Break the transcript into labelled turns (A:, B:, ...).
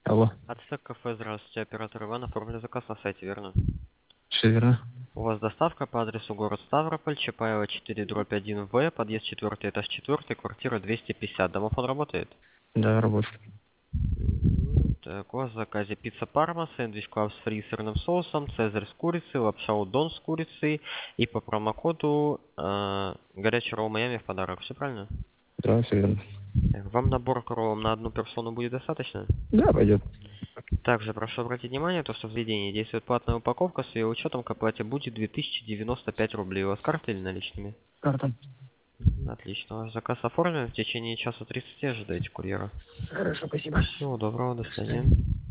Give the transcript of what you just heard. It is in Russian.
A: Алло,
B: Ацтек кафе, здравствуйте, оператор Иван, оформили заказ на сайте, верно?
A: все верно?
B: У вас доставка по адресу город Ставрополь, Чапаева 4/1В, подъезд 4, этаж 4, квартира 250. Домофон работает?
A: Да, работает.
B: Так, у вас в заказе пицца Парма, сэндвич клаб с фри и сырным соусом, цезарь с курицей, лапша удон с курицей и по промокоду горячий ролл Майами в подарок. Все правильно?
A: Да, все верно.
B: Так, вам набор к роллам на одну персону будет достаточно?
A: Да, пойдет.
B: Также прошу обратить внимание, то, что в заведении действует платная упаковка, с ее учетом к оплате будет 2095 рублей. У вас карты или наличными?
A: Карта.
B: Отлично. Ваш заказ оформлен. В течение часа 30 ожидайте курьера.
A: Хорошо, спасибо.
B: Всего доброго, до
A: До
B: свидания.
A: свидания.